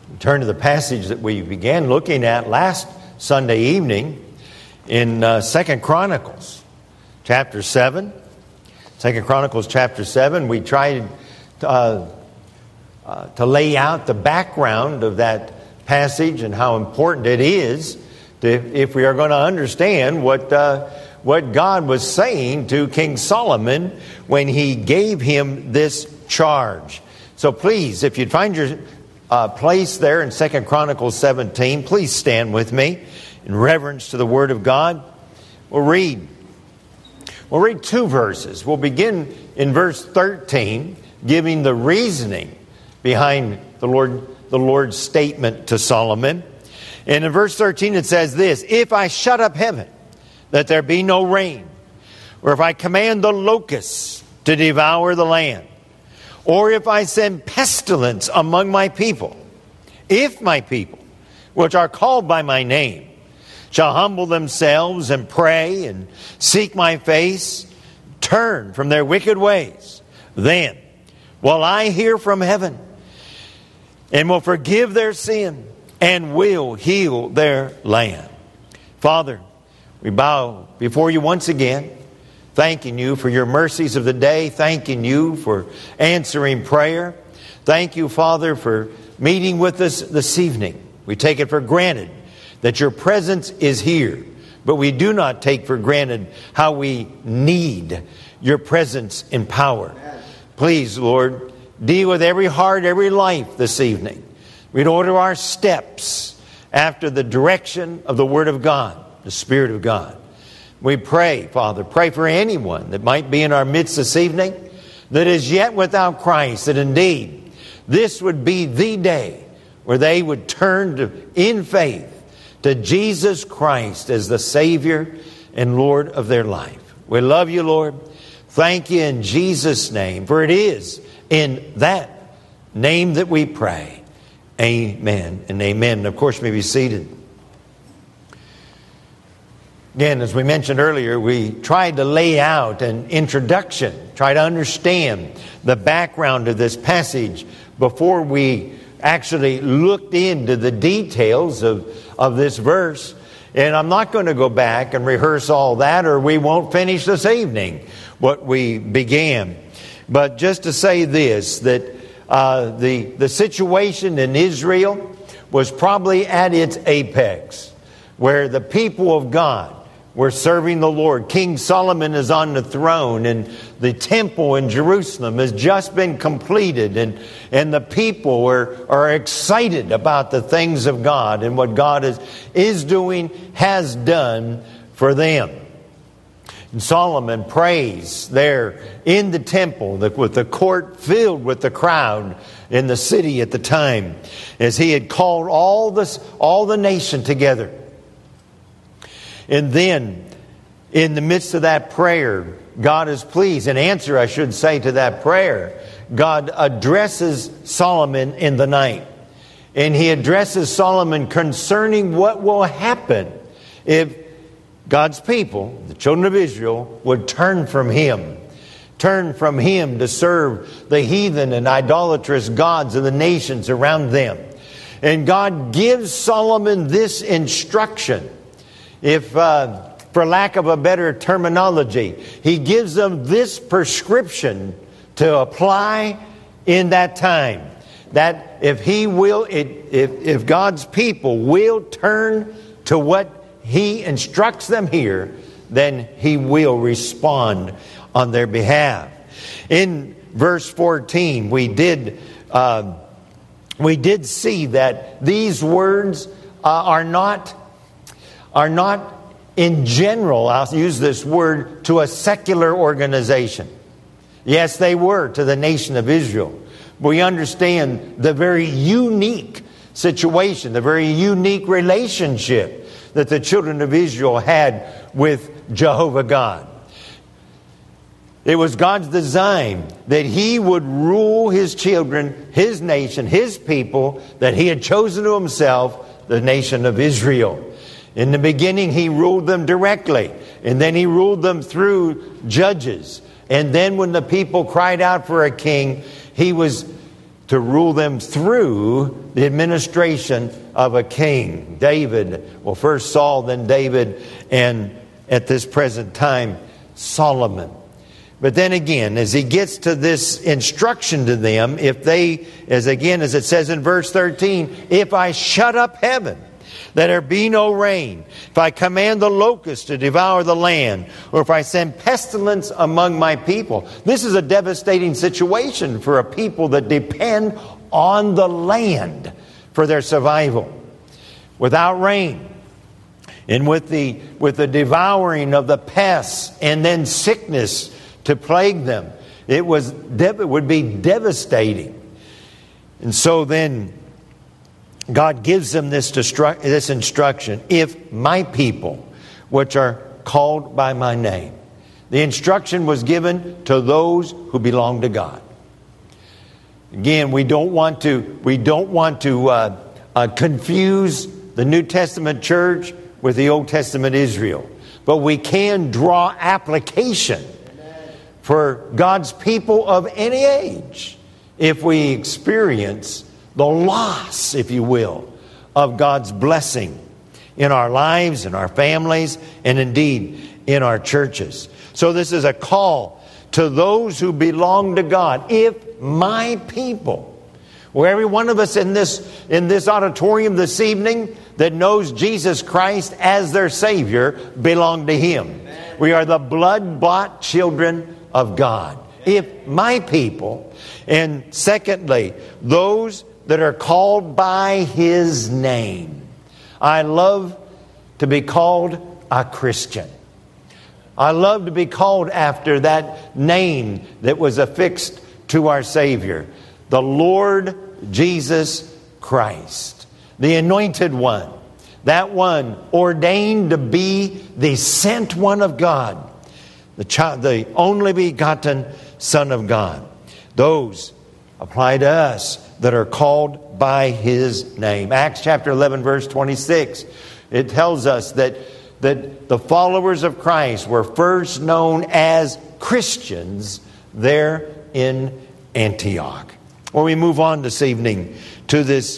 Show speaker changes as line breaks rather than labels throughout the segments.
Turn to the passage that we began looking at last Sunday evening in 2 Chronicles chapter 7. 2 Chronicles chapter 7, we tried to lay out the background of that passage and how important it is if we are going to understand what God was saying to King Solomon when he gave him this charge. So please, if you'd find your place there in 2 Chronicles 17, please stand with me in reverence to the Word of God. We'll read two verses. We'll begin in verse 13, giving the reasoning behind the Lord's statement to Solomon. And in verse 13 it says this: "If I shut up heaven, that there be no rain, or if I command the locusts to devour the land, or if I send pestilence among my people, if my people, which are called by my name, shall humble themselves and pray and seek my face, turn from their wicked ways, then will I hear from heaven and will forgive their sin and will heal their land." Father, we bow before you once again, thanking you for your mercies of the day, thanking you for answering prayer. Thank you, Father, for meeting with us this evening. We take it for granted that your presence is here, but we do not take for granted how we need your presence and power. Please, Lord, deal with every heart, every life this evening. We'd order our steps after the direction of the Word of God, the Spirit of God. We pray, Father, pray for anyone that might be in our midst this evening that is yet without Christ, that indeed this would be the day where they would turn in faith to Jesus Christ as the Savior and Lord of their life. We love you, Lord. Thank you in Jesus' name, for it is in that name that we pray. Amen and amen. And of course, you may be seated. Again, as we mentioned earlier, we tried to lay out an introduction, try to understand the background of this passage before we actually looked into the details of this verse. And I'm not going to go back and rehearse all that, or we won't finish this evening what we began. But just to say this, that the situation in Israel was probably at its apex, where the people of God were serving the Lord. King Solomon is on the throne, and the temple in Jerusalem has just been completed, and the people are excited about the things of God and what God is doing, has done for them. And Solomon prays there in the temple, with the court filled with the crowd in the city at the time, as he had called all the nation together. And then, in the midst of that prayer, God is pleased. In answer, I should say, to that prayer, God addresses Solomon in the night. And he addresses Solomon concerning what will happen if God's people, the children of Israel, would turn from him. Turn from him to serve the heathen and idolatrous gods of the nations around them. And God gives Solomon this instruction. If, for lack of a better terminology, he gives them this prescription to apply in that time. That if God's people will turn to what he instructs them here, then he will respond on their behalf. In verse 14, we did see that these words are not in general, I'll use this word, to a secular organization. Yes, they were to the nation of Israel. We understand the very unique situation, the very unique relationship that the children of Israel had with Jehovah God. It was God's design that he would rule his children, his nation, his people, that he had chosen to himself, the nation of Israel. In the beginning, he ruled them directly, and then he ruled them through judges. And then when the people cried out for a king, he was to rule them through the administration of a king. David, well, first Saul, then David, and at this present time, Solomon. But then again, as he gets to this instruction to them, if they, as it says in verse 13, if I shut up heaven, that there be no rain, if I command the locusts to devour the land, or if I send pestilence among my people. This is a devastating situation for a people that depend on the land for their survival. Without rain, and with the devouring of the pests and then sickness to plague them, it would be devastating. And so then God gives them this instruction. If my people, which are called by my name. The instruction was given to those who belong to God. Again, we don't want to confuse the New Testament church with the Old Testament Israel. But we can draw application for God's people of any age if we experience the loss, if you will, of God's blessing in our lives, in our families, and indeed in our churches. So this is a call to those who belong to God. If my people, well, every one of us in this auditorium this evening that knows Jesus Christ as their Savior belong to Him. Amen. We are the blood-bought children of God. If my people, and secondly, those that are called by His name. I love to be called a Christian. I love to be called after that name that was affixed to our Savior, the Lord Jesus Christ, the Anointed One, that one ordained to be the sent one of God, the only begotten Son of God. Those apply to us that are called by His name. Acts chapter 11, verse 26, it tells us that the followers of Christ were first known as Christians there in Antioch. Well, we move on this evening to this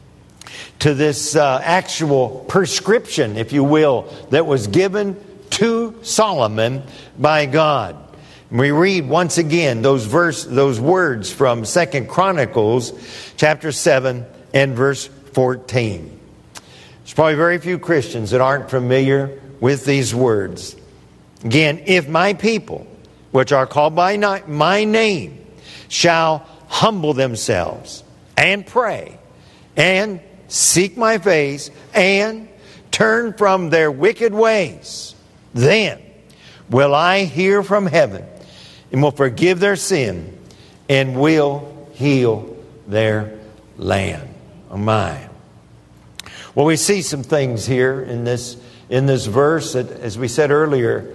actual prescription, if you will, that was given to Solomon by God. We read once again those words from 2 Chronicles chapter 7 and verse 14. There's probably very few Christians that aren't familiar with these words. Again, if my people, which are called by my name, shall humble themselves and pray and seek my face and turn from their wicked ways, then will I hear from heaven and will forgive their sin and will heal their land. Oh my. Well, we see some things here in this verse that, as we said earlier,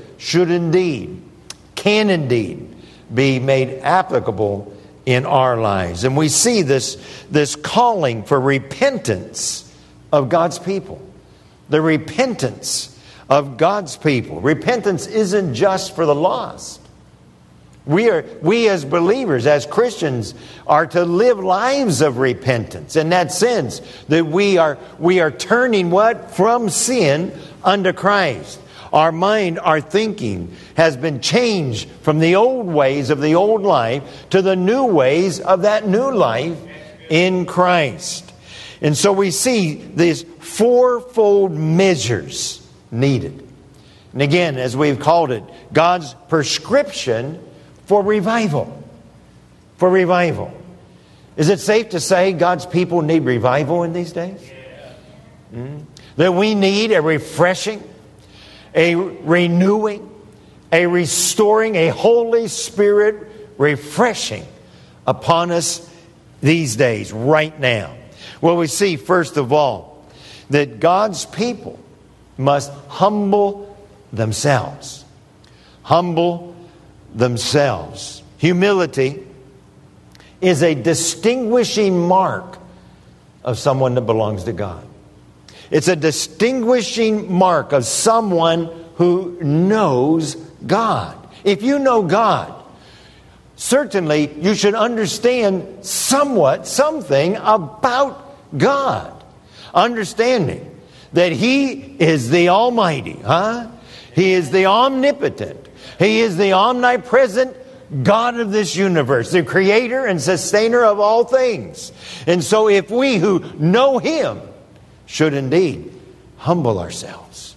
can indeed be made applicable in our lives. And we see this calling for repentance of God's people. The repentance of God's people. Repentance isn't just for the lost. We as believers, as Christians, are to live lives of repentance. In that sense, that we are turning what? From sin unto Christ. Our mind, our thinking has been changed from the old ways of the old life to the new ways of that new life in Christ. And so we see these fourfold measures needed. And again, as we've called it, God's prescription for revival. For revival. Is it safe to say God's people need revival in these days? That we need a refreshing, a renewing, a restoring, a Holy Spirit refreshing upon us these days, right now. Well, we see, first of all, that God's people must humble themselves. Humble themselves. Humility is a distinguishing mark of someone that belongs to God. It's a distinguishing mark of someone who knows God. If you know God, certainly you should understand something about God. Understanding that He is the Almighty, He is the omnipotent. He is the omnipresent God of this universe, the creator and sustainer of all things. And so if we who know Him should indeed humble ourselves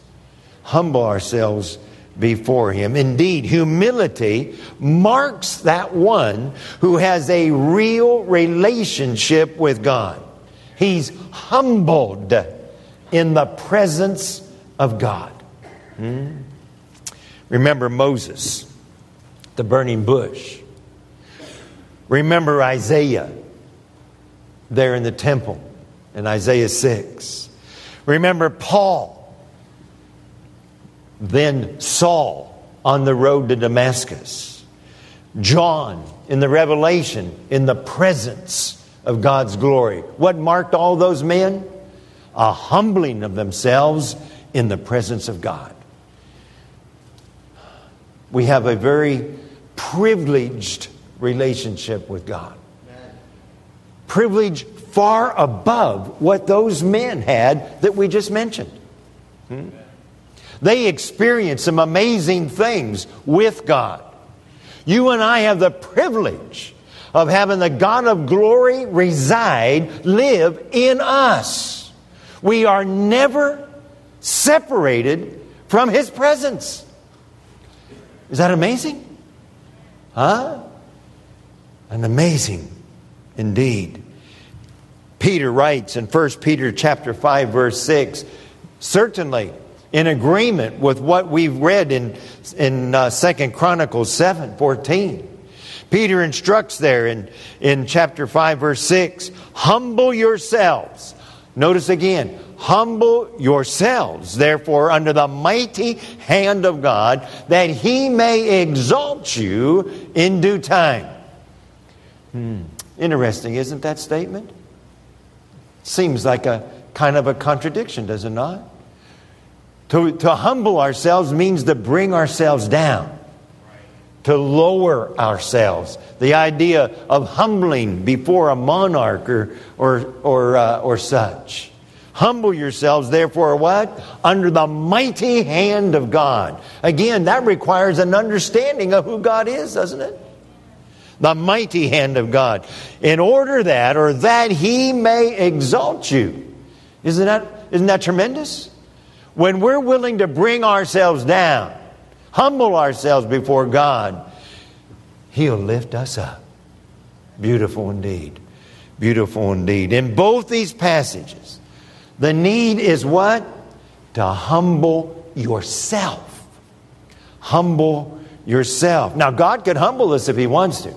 before Him. Indeed, humility marks that one who has a real relationship with God. He's humbled in the presence of God. Remember Moses, the burning bush. Remember Isaiah there in the temple in Isaiah 6. Remember Paul, then Saul on the road to Damascus. John in the Revelation in the presence of God's glory. What marked all those men? A humbling of themselves in the presence of God. We have a very privileged relationship with God. Privilege far above what those men had that we just mentioned. They experienced some amazing things with God. You and I have the privilege of having the God of glory live in us. We are never separated from His presence. Is that amazing? An amazing indeed. Peter writes in 1 Peter chapter 5 verse 6, certainly in agreement with what we've read in 2 Chronicles 7:14. Peter instructs there in chapter 5 verse 6, humble yourselves. Notice again, humble yourselves, therefore, under the mighty hand of God, that He may exalt you in due time. Interesting, isn't that statement? Seems like a kind of a contradiction, does it not? To humble ourselves means to bring ourselves down, to lower ourselves. The idea of humbling before a monarch or such. Humble yourselves, therefore, what? Under the mighty hand of God. Again, that requires an understanding of who God is, doesn't it? The mighty hand of God. In order that He may exalt you. Isn't that tremendous? When we're willing to bring ourselves down, humble ourselves before God, He'll lift us up. Beautiful indeed. Beautiful indeed. In both these passages, the need is what? To humble yourself. Humble yourself. Now, God could humble us if He wants to.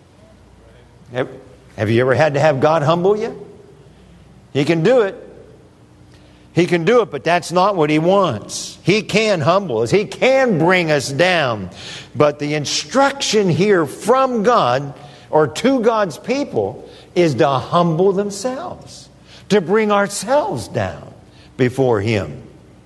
Have you ever had to have God humble you? He can do it. He can do it, but that's not what He wants. He can humble us. He can bring us down. But the instruction here from God or to God's people is to humble themselves, to bring ourselves down before Him.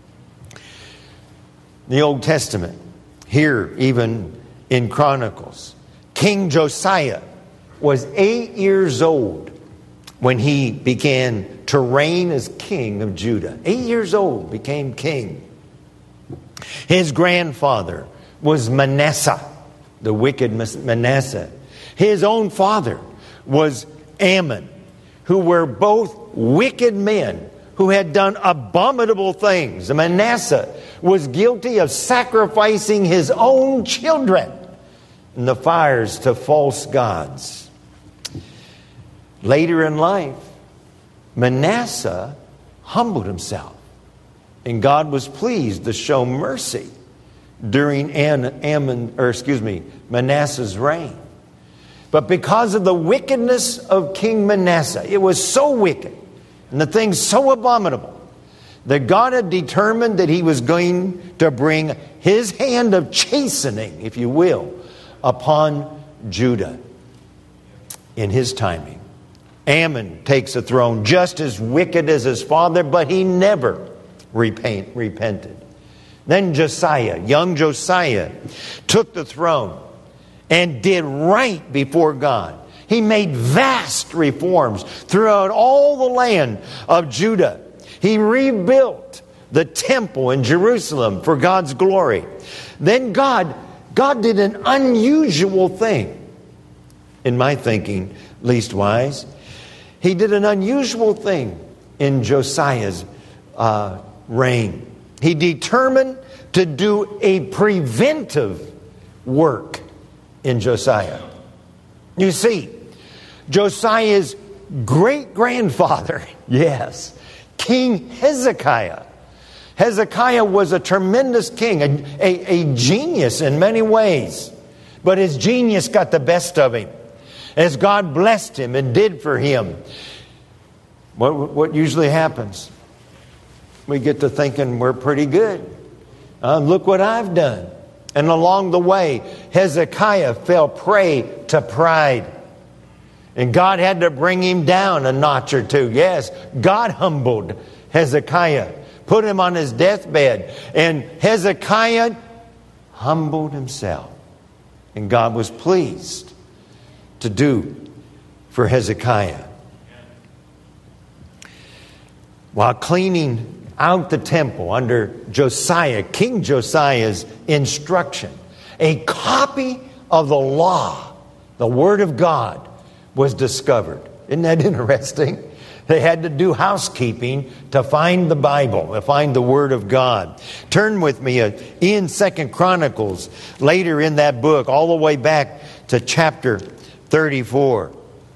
The Old Testament, here even in Chronicles, King Josiah was 8 years old when he began to reign as king of Judah. 8 years old, became king. His grandfather was Manasseh, the wicked Manasseh. His own father was Ammon, who were both wicked men who had done abominable things. Manasseh was guilty of sacrificing his own children in the fires to false gods. Later in life, Manasseh humbled himself, and God was pleased to show mercy during Manasseh's reign. But because of the wickedness of King Manasseh, it was so wicked and the thing so abominable that God had determined that He was going to bring His hand of chastening, if you will, upon Judah in His timing. Ammon takes the throne, just as wicked as his father, but he never repented. Then Josiah, young Josiah, took the throne. and did right before God. He made vast reforms throughout all the land of Judah. He rebuilt the temple in Jerusalem for God's glory. Then God did an unusual thing, in my thinking, leastwise. He did an unusual thing in Josiah's reign. He determined to do a preventive work in Josiah. You see, Josiah's great-grandfather, yes, King Hezekiah. Hezekiah was a tremendous king, a genius in many ways. But his genius got the best of him. As God blessed him and did for him, what usually happens? We get to thinking we're pretty good. Look what I've done. And along the way, Hezekiah fell prey to pride. And God had to bring him down a notch or two. Yes, God humbled Hezekiah, put him on his deathbed. And Hezekiah humbled himself. And God was pleased to do for Hezekiah. While cleaning out the temple under Josiah, King Josiah's instruction, a copy of the law, the Word of God, was discovered. Isn't that interesting? They had to do housekeeping to find the Bible, to find the Word of God. Turn with me in 2 Chronicles, later in that book, all the way back to chapter 34.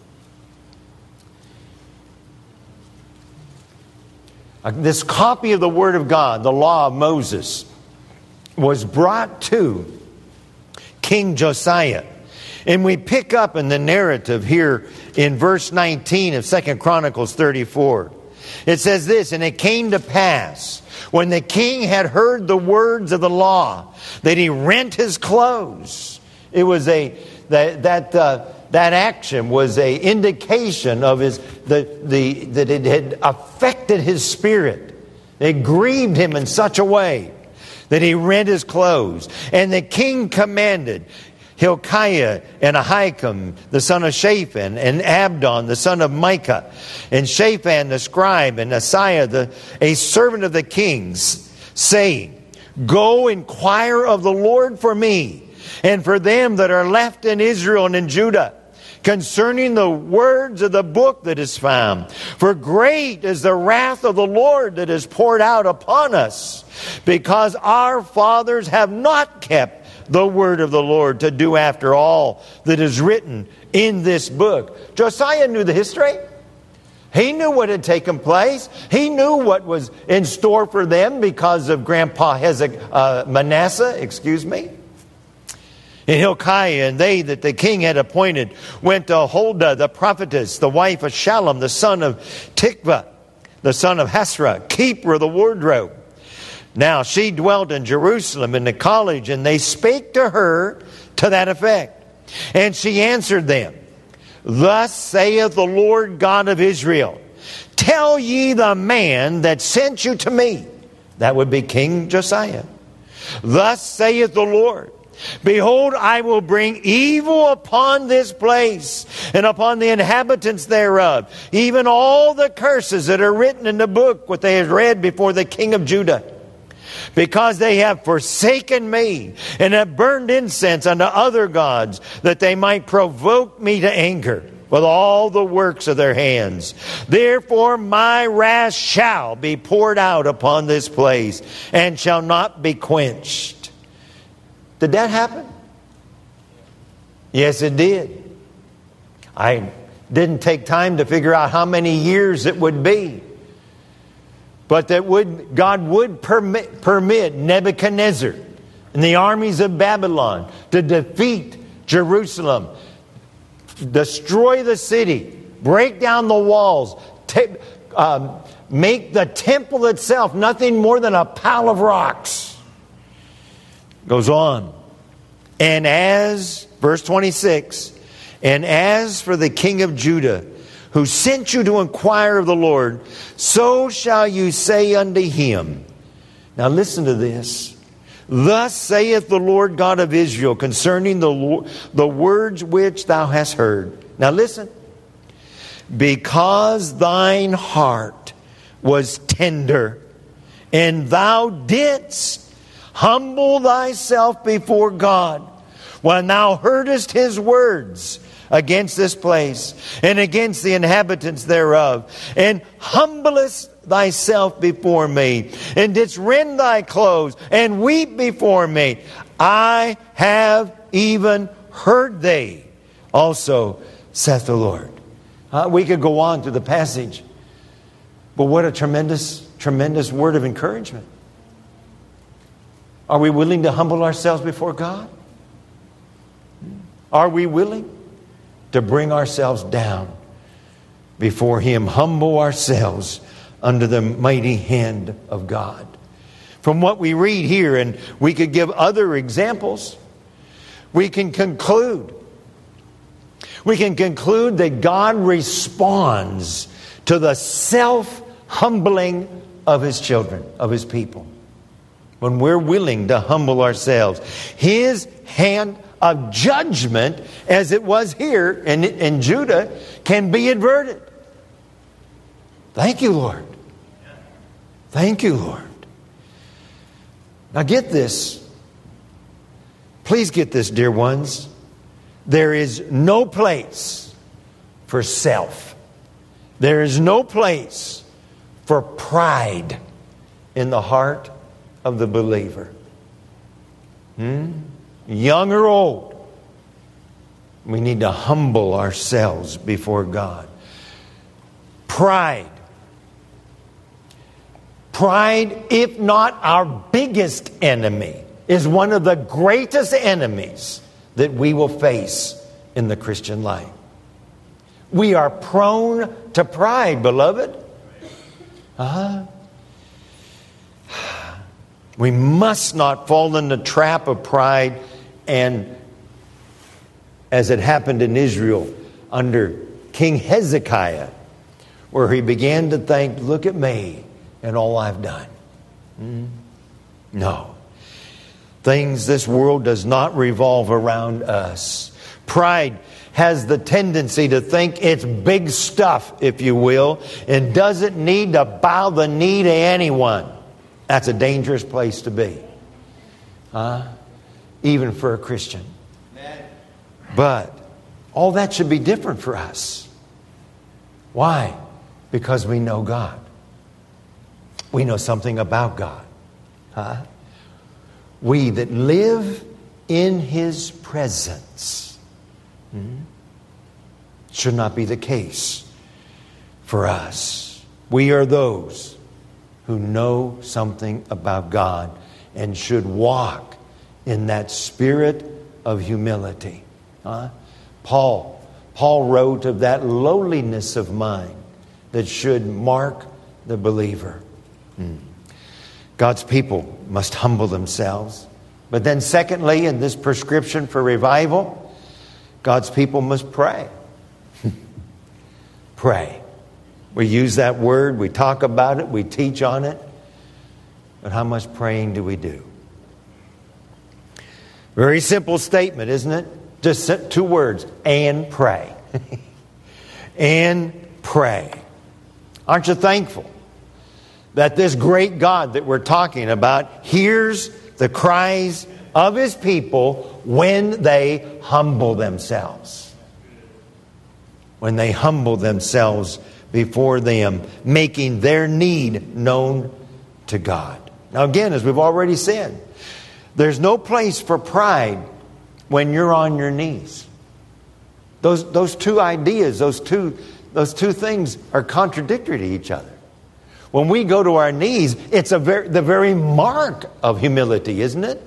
This copy of the Word of God, the Law of Moses, was brought to King Josiah. And we pick up in the narrative here in verse 19 of 2 Chronicles 34. It says this, "And it came to pass, when the king had heard the words of the law, that he rent his clothes." It was that action was a indication of that it had affected his spirit. It grieved him in such a way that he rent his clothes. And the king commanded Hilkiah and Ahikam, the son of Shaphan, and Abdon, the son of Micah, and Shaphan the scribe, and Asaiah, a servant of the king's, saying, "Go inquire of the Lord for me, and for them that are left in Israel and in Judah, concerning the words of the book that is found. For great is the wrath of the Lord that is poured out upon us, because our fathers have not kept the word of the Lord to do after all that is written in this book." Josiah knew the history. He knew what had taken place. He knew what was in store for them because of Grandpa Manasseh. And Hilkiah and they that the king had appointed went to Huldah the prophetess, the wife of Shallum, the son of Tikvah, the son of Hasrah, keeper of the wardrobe. Now she dwelt in Jerusalem in the college, and they spake to her to that effect. And she answered them, "Thus saith the Lord God of Israel, tell ye the man that sent you to me," that would be King Josiah, "Thus saith the Lord, behold, I will bring evil upon this place and upon the inhabitants thereof, even all the curses that are written in the book what they have read before the king of Judah. Because they have forsaken me and have burned incense unto other gods, that they might provoke me to anger with all the works of their hands. Therefore my wrath shall be poured out upon this place, and shall not be quenched." Did that happen? Yes, it did. I didn't take time to figure out how many years it would be. But God would permit Nebuchadnezzar and the armies of Babylon to defeat Jerusalem, destroy the city, break down the walls, make the temple itself nothing more than a pile of rocks. Goes on. And as, verse 26, "And as for the king of Judah, who sent you to inquire of the Lord, so shall you say unto him." Now listen to this. Thus saith the Lord God of Israel concerning the words which thou hast heard. Now listen. Because thine heart was tender, and thou didst humble thyself before God, when thou heardest his words against this place, and against the inhabitants thereof, and humblest thyself before me, and didst rend thy clothes, and weep before me, I have even heard thee also, saith the Lord. We could go on to the passage, but what a tremendous, tremendous word of encouragement. Are we willing to humble ourselves before God? Are we willing to bring ourselves down before Him, humble ourselves under the mighty hand of God? From what we read here, and we could give other examples, we can conclude that God responds to the self-humbling of His children, of His people. When we're willing to humble ourselves, His hand of judgment, as it was here in Judah, can be averted. Thank you, Lord. Thank you, Lord. Now get this. Please get this, dear ones. There is no place for self. There is no place for pride in the heart of the believer. Young or old, we need to humble ourselves before God. Pride, if not our biggest enemy, is one of the greatest enemies that we will face in the Christian life. We are prone to pride, beloved. We must not fall in the trap of pride, and as it happened in Israel under King Hezekiah, where he began to think, look at me and all I've done. No. This world does not revolve around us. Pride has the tendency to think it's big stuff, if you will, and doesn't need to bow the knee to anyone. That's a dangerous place to be. Even for a Christian. But all that should be different for us. Why? Because we know God. We know something about God. We that live in His presence. Should not be the case for us. We are those who know something about God and should walk in that spirit of humility. Paul wrote of that lowliness of mind that should mark the believer. God's people must humble themselves. But then secondly, in this prescription for revival, God's people must pray. Pray. We use that word, we talk about it, we teach on it. But how much praying do we do? Very simple statement, isn't it? Just 2 words, and pray. And pray. Aren't you thankful that this great God that we're talking about hears the cries of His people when they humble themselves? When they humble themselves before them, making their need known to God. Now again, as we've already said, there's no place for pride when you're on your knees. Those two ideas, those two things are contradictory to each other. When we go to our knees, it's the very mark of humility, isn't it?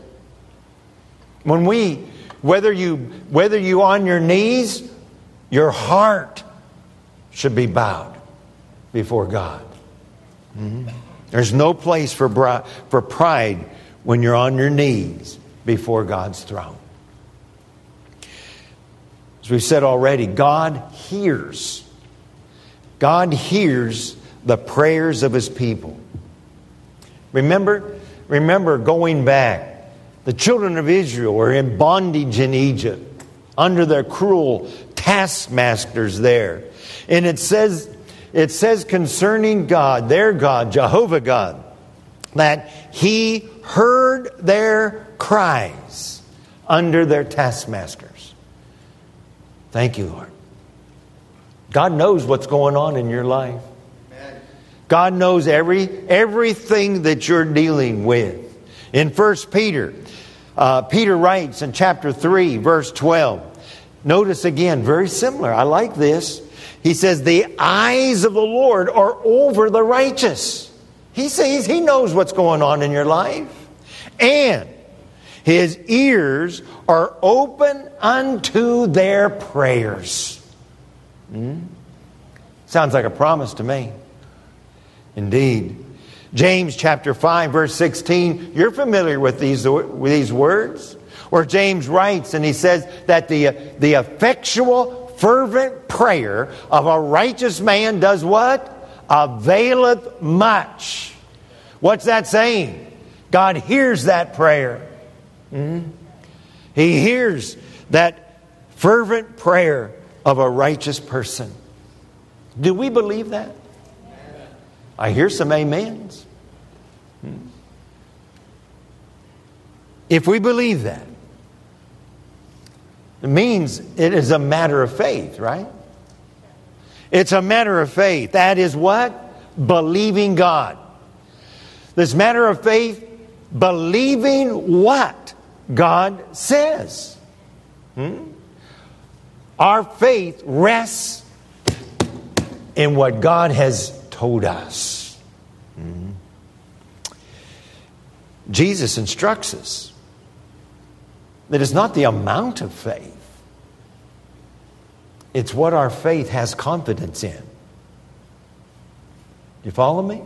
Whether you on your knees, your heart should be bowed before God. There's no place for pride when you're on your knees before God's throne. As we've said already, God hears the prayers of His people. Remember going back The children of Israel were in bondage in Egypt under their cruel taskmasters there. And it says concerning God, their God, Jehovah God, that He heard their cries under their taskmasters. Thank you, Lord. God knows what's going on in your life. God knows everything that you're dealing with. In 1 Peter, Peter writes in chapter 3, verse 12. Notice again, very similar. I like this. He says, the eyes of the Lord are over the righteous. He says He knows what's going on in your life. And His ears are open unto their prayers. Sounds like a promise to me. Indeed. James chapter 5 verse 16. You're familiar with these words. Where James writes and he says that the effectual fervent prayer of a righteous man does what? Availeth much. What's that saying? God hears that prayer. He hears that fervent prayer of a righteous person. Do we believe that? I hear some amens. If we believe that, it means it is a matter of faith, right? It's a matter of faith. That is what? Believing God. This matter of faith, believing what God says. Our faith rests in what God has told us. Jesus instructs us that it's not the amount of faith. It's what our faith has confidence in. You follow me?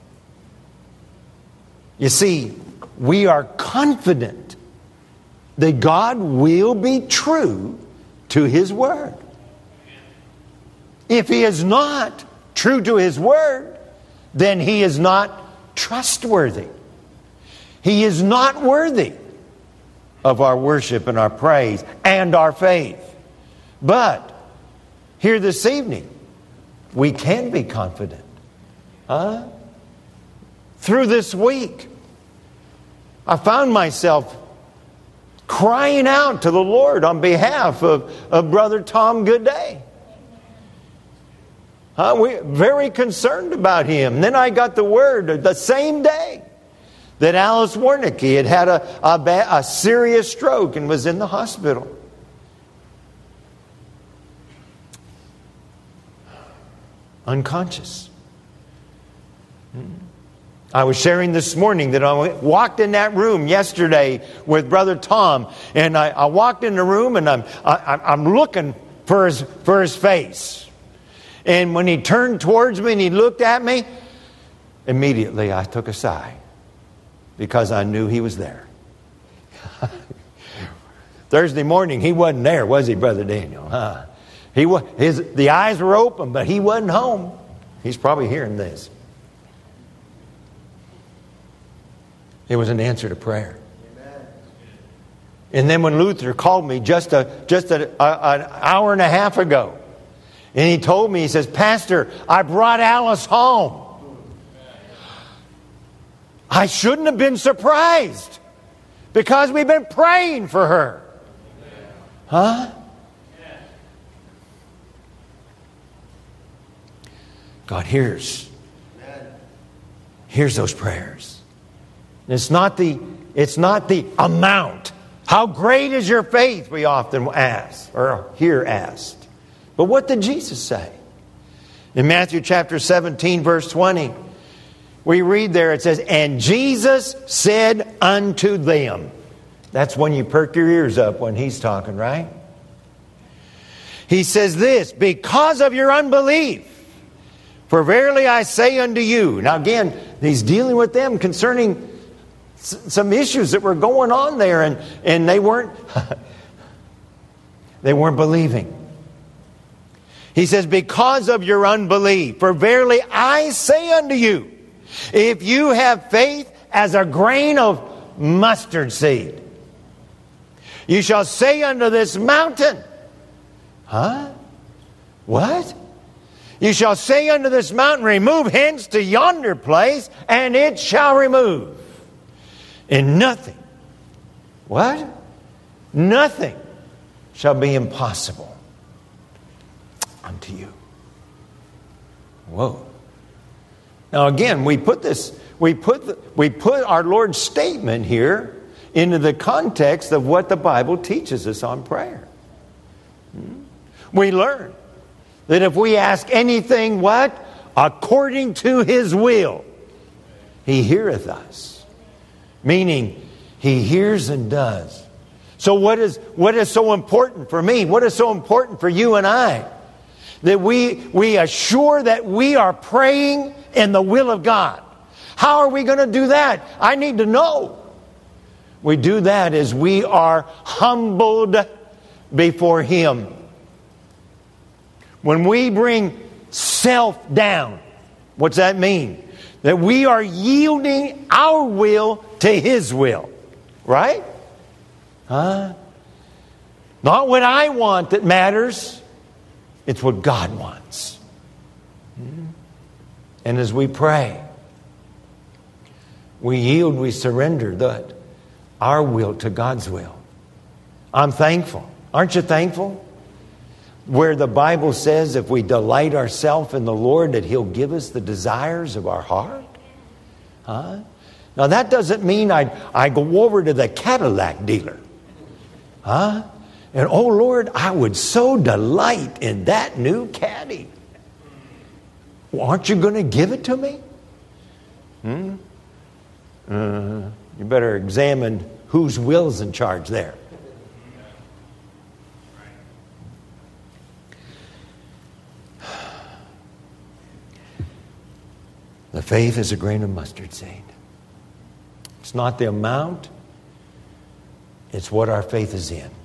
You see, we are confident that God will be true to His Word. If He is not true to His Word, then He is not trustworthy. He is not worthy of our worship and our praise and our faith. But here this evening, we can be confident. Through this week, I found myself crying out to the Lord on behalf of Brother Tom Goodday. We're very concerned about him. And then I got the word the same day that Alice Warnicki had a serious stroke and was in the hospital. Unconscious. I was sharing this morning that I walked in that room yesterday with Brother Tom, and I walked in the room and I'm looking for his face. And when he turned towards me and he looked at me, immediately I took a sigh because I knew he was there. Thursday morning, he wasn't there, was he, Brother Daniel? The eyes were open, but he wasn't home. He's probably hearing this. It was an answer to prayer. Amen. And then when Luther called me just an hour and a half ago, and he told me, he says, Pastor, I brought Alice home. I shouldn't have been surprised because we've been praying for her. God hears those prayers. It's not the amount. How great is your faith, we often ask or hear asked. But what did Jesus say? In Matthew chapter 17, verse 20, we read there, it says, and Jesus said unto them. That's when you perk your ears up when He's talking, right? He says this, because of your unbelief. For verily I say unto you. Now again, He's dealing with them concerning some issues that were going on there, and they weren't believing. He says, because of your unbelief, for verily I say unto you, if you have faith as a grain of mustard seed. You shall say unto this mountain. Huh? What? You shall say unto this mountain, remove hence to yonder place, and it shall remove. And nothing. What? Nothing shall be impossible unto you. Whoa. Now again, we put our Lord's statement here into the context of what the Bible teaches us on prayer. We learn that if we ask anything, what? According to His will, He heareth us. Meaning, He hears and does. So what is so important for me? What is so important for you and I? That we assure that we are praying in the will of God. How are we going to do that? I need to know. We do that as we are humbled before Him. When we bring self down, what's that mean? That we are yielding our will to His will. Right? Not what I want that matters. It's what God wants. And as we pray, we yield, we surrender our will to God's will. I'm thankful. Aren't you thankful? Where the Bible says if we delight ourselves in the Lord, that He'll give us the desires of our heart. Now that doesn't mean I go over to the Cadillac dealer. And oh Lord, I would so delight in that new Caddy. Well, aren't you going to give it to me? You better examine whose will's in charge there. The faith is a grain of mustard seed. It's not the amount. It's what our faith is in.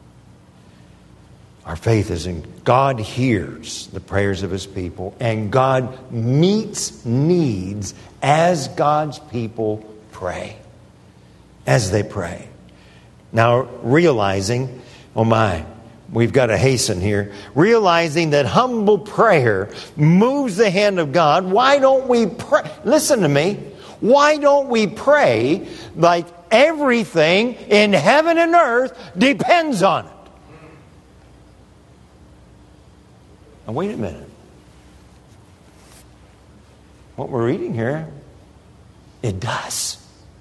Our faith is in God hears the prayers of His people, and God meets needs as God's people pray. As they pray. Now, realizing, oh my, we've got to hasten here. Realizing that humble prayer moves the hand of God. Why don't we pray? Listen to me. Why don't we pray like everything in heaven and earth depends on it? Now, wait a minute. What we're reading here, it does.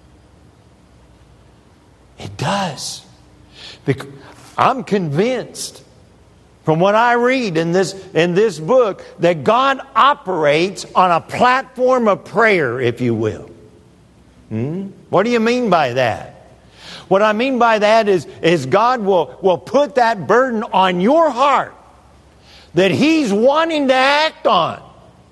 It does. Because I'm convinced from what I read in this book that God operates on a platform of prayer, if you will. What do you mean by that? What I mean by that is God will put that burden on your heart that He's wanting to act on.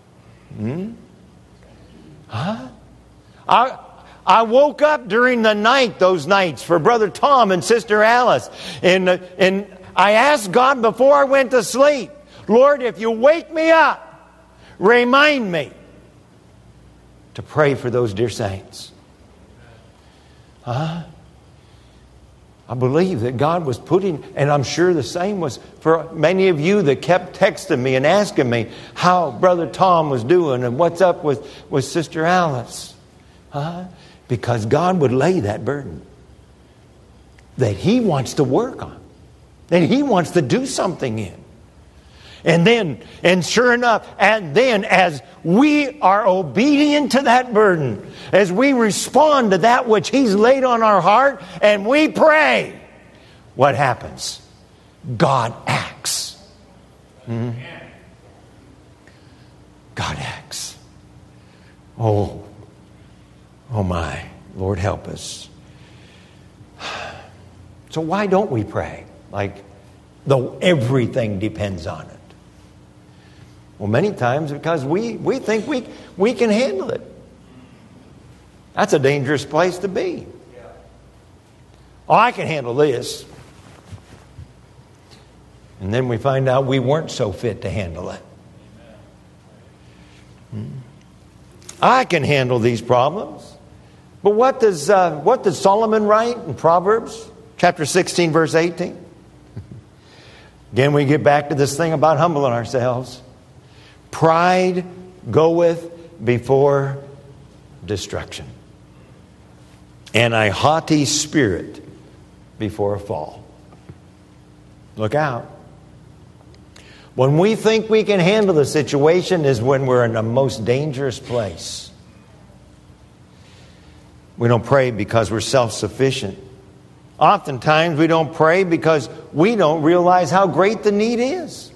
I woke up during the night, those nights, for Brother Tom and Sister Alice. And I asked God before I went to sleep, Lord, if you wake me up, remind me to pray for those dear saints. I believe that God was putting, and I'm sure the same was for many of you that kept texting me and asking me how Brother Tom was doing and what's up with Sister Alice. Because God would lay that burden that He wants to work on, that He wants to do something in. And sure enough, and then as we are obedient to that burden, as we respond to that which He's laid on our heart, and we pray, what happens? God acts. God acts. Oh my, Lord help us. So why don't we pray? Like, though everything depends on it. Well, many times because we think we can handle it. That's a dangerous place to be. Oh, I can handle this. And then we find out we weren't so fit to handle it. I can handle these problems. But what does Solomon write in Proverbs Chapter 16, verse 18. Again, we get back to this thing about humbling ourselves. Pride goeth before destruction, and a haughty spirit before a fall. Look out. When we think we can handle the situation is when we're in the most dangerous place. We don't pray because we're self-sufficient. Oftentimes we don't pray because we don't realize how great the need is.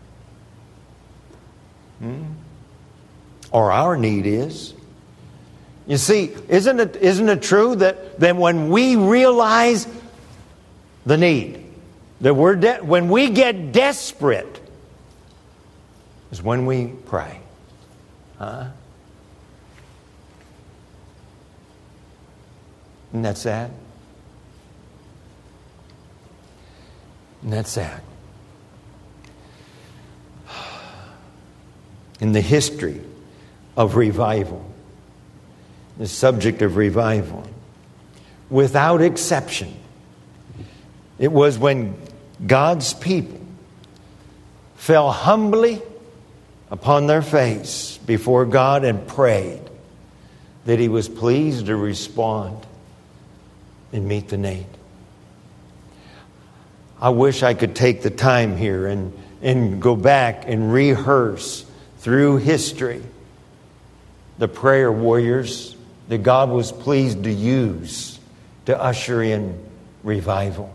Or our need is. You see, isn't it true that when we realize the need, that when we get desperate, is when we pray. Isn't that sad? Isn't that sad? In the history of revival, the subject of revival, without exception, it was when God's people fell humbly upon their face before God and prayed that He was pleased to respond and meet the need. I wish I could take the time here and go back and rehearse through history the prayer warriors that God was pleased to use to usher in revival.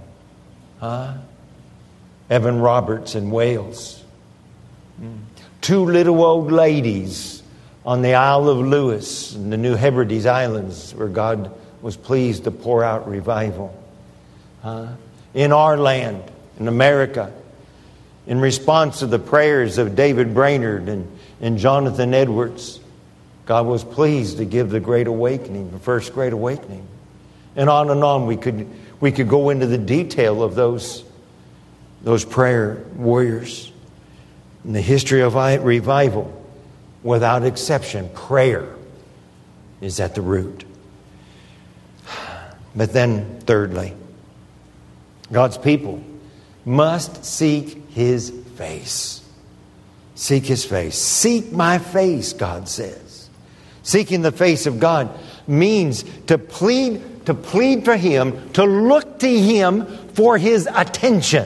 Evan Roberts in Wales. 2 little old ladies on the Isle of Lewis in the New Hebrides Islands where God was pleased to pour out revival. In our land, in America, in response to the prayers of David Brainerd and Jonathan Edwards, God was pleased to give the Great Awakening, the first Great Awakening. And on we could go into the detail of those prayer warriors. In the history of revival, without exception, prayer is at the root. But then, thirdly, God's people must seek His face. Seek His face. Seek my face, God says. Seeking the face of God means to plead for Him, to look to Him for His attention.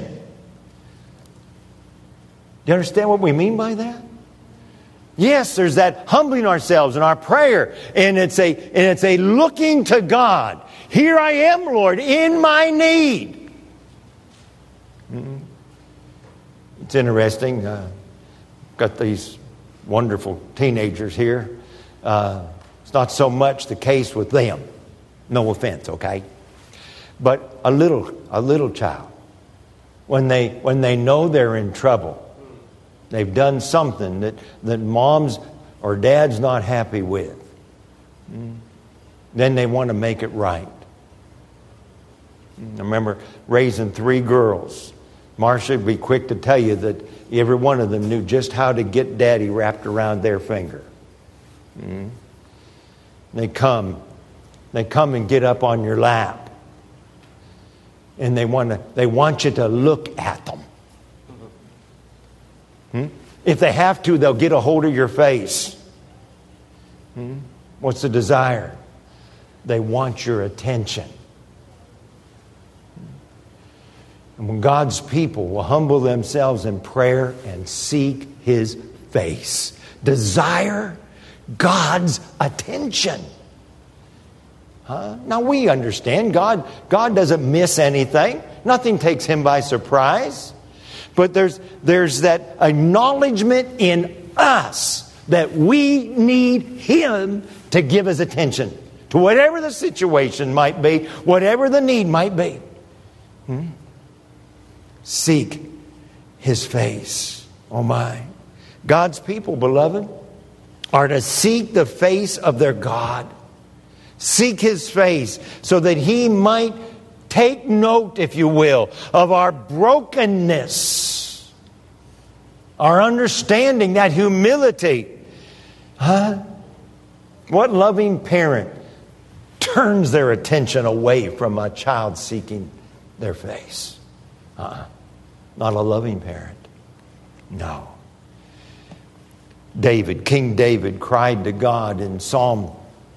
Do you understand what we mean by that? Yes, there's that humbling ourselves in our prayer, and it's a looking to God. Here I am, Lord, in my need. It's interesting. Got these wonderful teenagers here. It's not so much the case with them. No offense, okay? But a little child, when they know they're in trouble, they've done something that mom's or dad's not happy with, then they want to make it right. I remember raising 3 girls. Marcia would be quick to tell you that every one of them knew just how to get daddy wrapped around their finger. They come and get up on your lap, and they want you to look at them. If they have to, they'll get a hold of your face. What's the desire? They want your attention. And when God's people will humble themselves in prayer and seek His face, desire God's attention. Now we understand God doesn't miss anything. Nothing takes Him by surprise. But there's that acknowledgement in us that we need Him to give His attention to whatever the situation might be, whatever the need might be. Seek His face. Oh my. God's people, beloved, are to seek the face of their God. Seek His face so that He might take note, if you will, of our brokenness, our understanding, that humility. What loving parent turns their attention away from a child seeking their face. Not a loving parent. No. King David cried to God in Psalm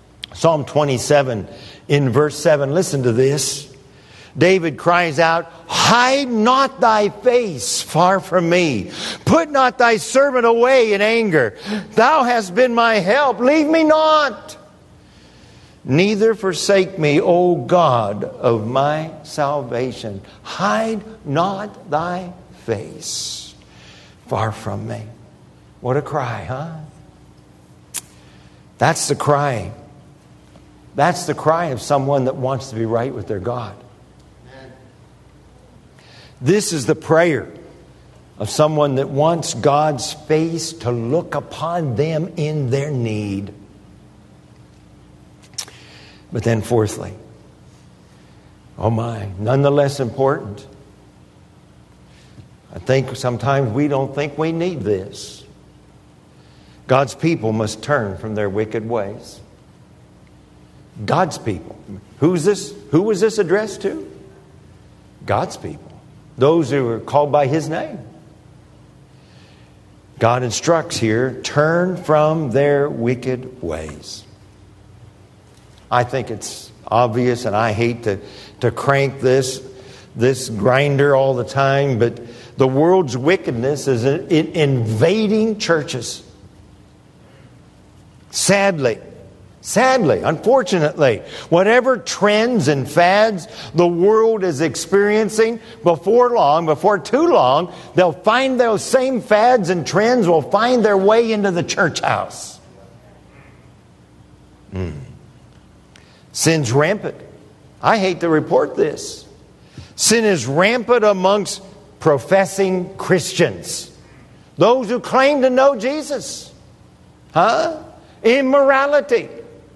27 in verse 7. Listen to this. David cries out, "Hide not thy face far from me. Put not thy servant away in anger. Thou hast been my help. Leave me not. Neither forsake me, O God of my salvation. Hide not thy face far from me." What a cry, huh? That's the cry. That's the cry of someone that wants to be right with their God. This is the prayer of someone that wants God's face to look upon them in their need. But then fourthly, oh my, nonetheless important, I think sometimes we don't think we need this. God's people must turn from their wicked ways. God's people. Who's this? Who was this addressed to? God's people. Those who are called by His name. God instructs here, turn from their wicked ways. I think it's obvious, and I hate to crank this grinder all the time, but the world's wickedness is invading churches. Sadly, unfortunately, whatever trends and fads the world is experiencing, before too long, they'll find those same fads and trends will find their way into the church house. Sin's rampant. I hate to report this. Sin is rampant amongst professing Christians. Those who claim to know Jesus. Immorality.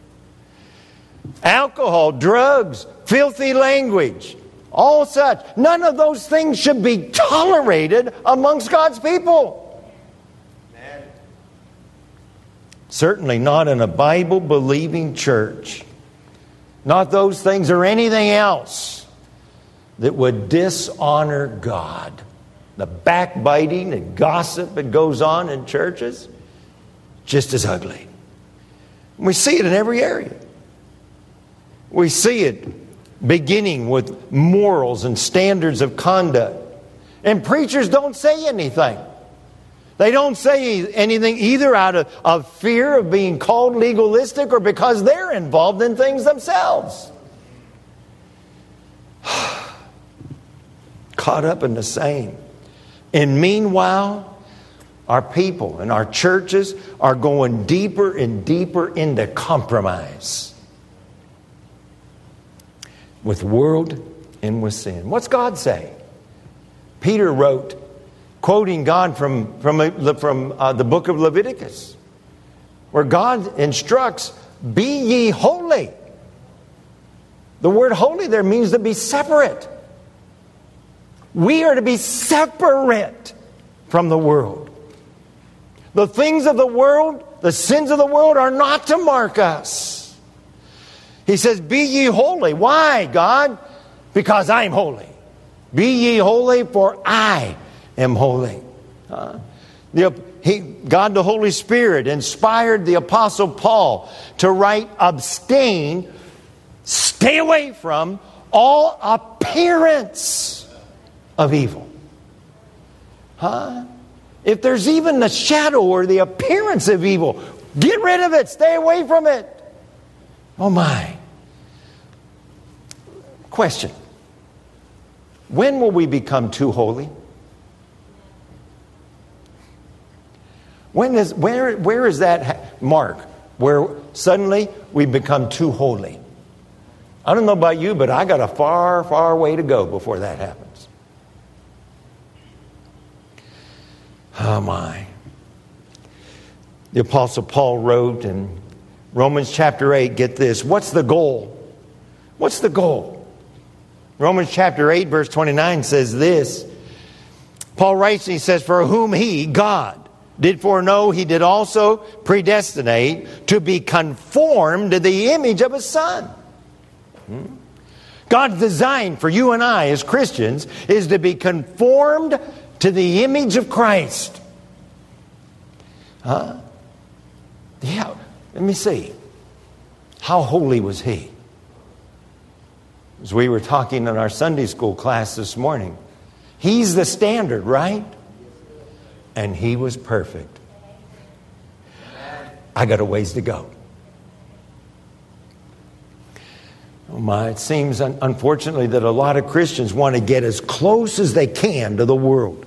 Alcohol, drugs, filthy language, all such. None of those things should be tolerated amongst God's people. Amen. Certainly not in a Bible-believing church. Not those things or anything else that would dishonor God. The backbiting and gossip that goes on in churches, just as ugly. We see it in every area. We see it beginning with morals and standards of conduct. And preachers don't say anything. They don't say anything either out of fear of being called legalistic or because they're involved in things themselves. Caught up in the same. And meanwhile, our people and our churches are going deeper and deeper into compromise with world and with sin. What's God say? Peter wrote, quoting God from the book of Leviticus, where God instructs, "Be ye holy." The word holy there means to be separate. We are to be separate from the world. The things of the world, the sins of the world are not to mark us. He says, "Be ye holy." Why, God? Because I'm holy. Be ye holy, for I am holy. God the Holy Spirit inspired the Apostle Paul to write, "Abstain, stay away from all appearance of evil." If there's even the shadow or the appearance of evil, get rid of it. Stay away from it. Oh my. Question. When will we become too holy? Where is that mark where suddenly we become too holy? I don't know about you, but I got a far, far way to go before that happens. Oh my. The Apostle Paul wrote in Romans chapter 8, get this, what's the goal? What's the goal? Romans chapter 8 verse 29 says this. Paul writes and he says, "For whom he, God, did foreknow, he did also predestinate to be conformed to the image of his Son." God's design for you and I as Christians is to be conformed to the image of Christ. Yeah, let me see. How holy was He? As we were talking in our Sunday school class this morning, He's the standard, right? And He was perfect. I got a ways to go. Oh my, it seems unfortunately that a lot of Christians want to get as close as they can to the world.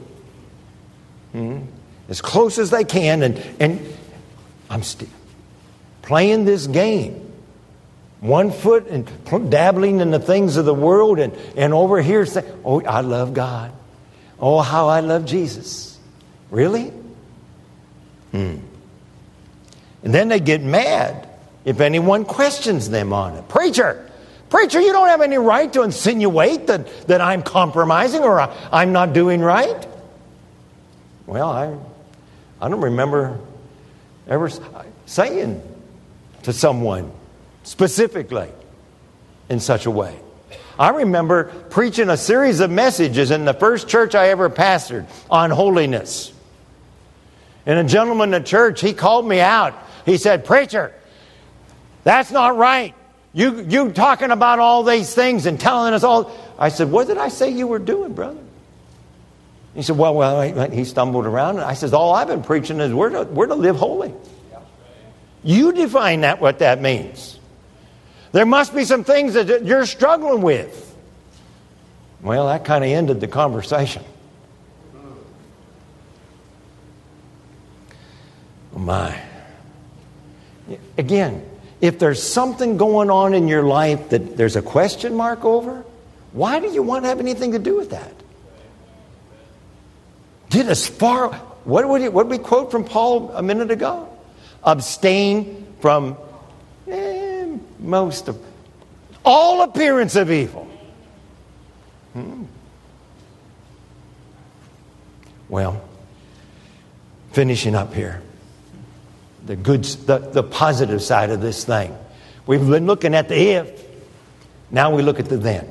As close as they can, and I'm still playing this game. One foot and dabbling in the things of the world, and over here saying, oh, I love God. Oh, how I love Jesus. Really? And then they get mad if anyone questions them on it. Preacher, you don't have any right to insinuate that I'm compromising or I'm not doing right. Well, I don't remember ever saying to someone specifically in such a way. I remember preaching a series of messages in the first church I ever pastored on holiness. And a gentleman in the church, he called me out. He said, "Preacher, that's not right. You talking about all these things and telling us all." I said, "What did I say you were doing, brother?" He said, well, he stumbled around. And I said, all I've been preaching is we're to live holy. You define what that means. There must be some things that you're struggling with. Well, that kind of ended the conversation. Oh my. Again, if there's something going on in your life that there's a question mark over, why do you want to have anything to do with that? Get as far. What did we quote from Paul a minute ago? Abstain from most of all appearance of evil. Well, finishing up here. The positive side of this thing. We've been looking at the if. Now we look at the then.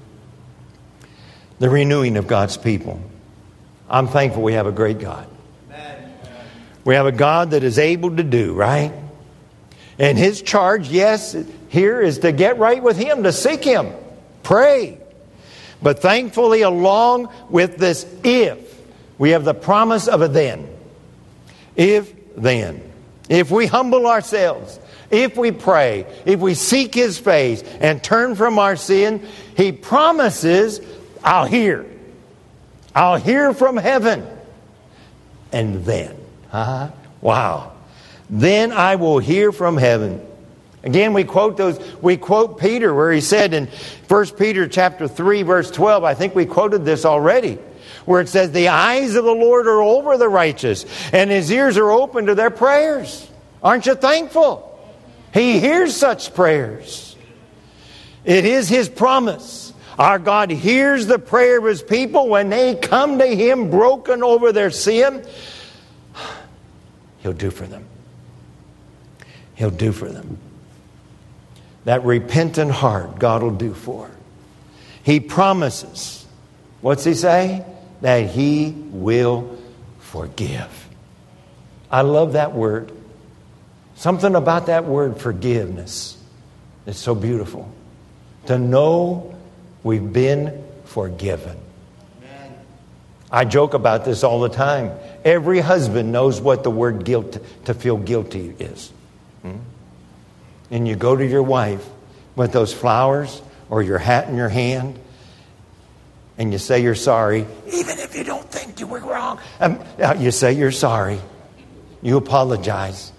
The renewing of God's people. I'm thankful we have a great God. We have a God that is able to do, right? And His charge, yes, here is to get right with Him, to seek Him, pray. But thankfully, along with this if, we have the promise of a then. If then. If we humble ourselves, if we pray, if we seek His face and turn from our sin, He promises, I'll hear. I'll hear from heaven. And then, wow. Then I will hear from heaven. Again, we quote Peter where he said in 1 Peter chapter 3, verse 12, I think we quoted this already, where it says, the eyes of the Lord are over the righteous, and His ears are open to their prayers. Aren't you thankful? He hears such prayers. It is His promise. Our God hears the prayer of His people when they come to Him broken over their sin. He'll do for them. He'll do for them. That repentant heart God will do for. He promises. What's He say? That He will forgive. I love that word. Something about that word, forgiveness, is so beautiful. To know we've been forgiven. Amen. I joke about this all the time. Every husband knows what the word guilt, to feel guilty is. And you go to your wife with those flowers or your hat in your hand, and you say you're sorry, even if you don't think you were wrong. You say you're sorry. You apologize.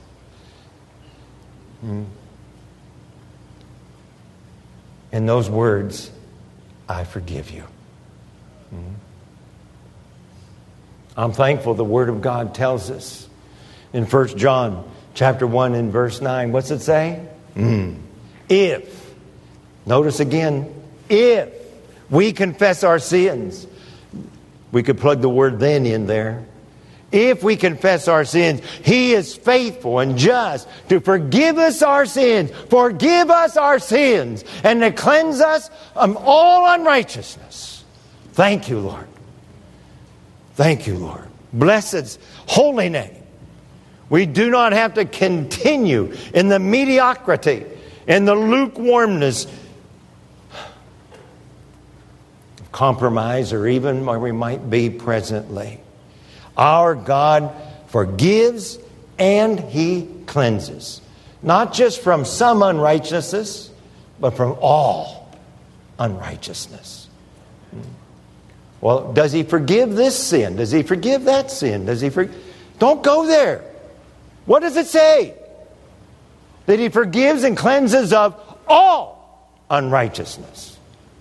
In those words, I forgive you. I'm thankful the Word of God tells us in 1 John chapter 1 and verse 9. What's it say? If, notice again, if we confess our sins, we could plug the word then in there. If we confess our sins, He is faithful and just to forgive us our sins, and to cleanse us of all unrighteousness. Thank you, Lord. Thank you, Lord. Bless His holy name. We do not have to continue in the mediocrity and the lukewarmness of compromise, or even where we might be presently. Our God forgives and He cleanses. Not just from some unrighteousness, but from all unrighteousness. Well, does He forgive this sin? Does He forgive that sin? Don't go there. What does it say? That He forgives and cleanses of all unrighteousness.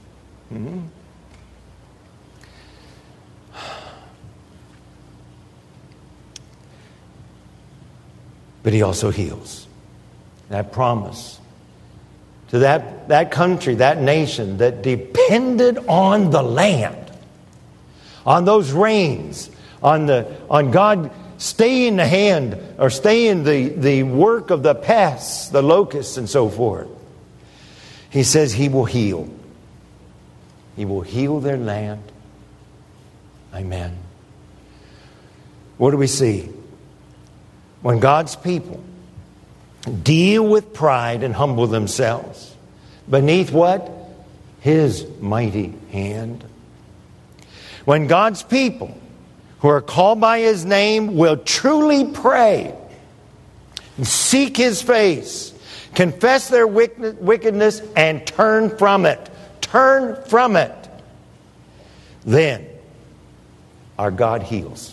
But He also heals. That promise to that country, that nation that depended on the land, on those rains, on God staying the hand, or staying the work of the pests, the locusts and so forth. He says He will heal. He will heal their land. Amen. What do we see? When God's people deal with pride and humble themselves beneath what? His mighty hand. When God's people who are called by His name will truly pray, seek His face, confess their wickedness, and turn from it. Turn from it. Then our God heals.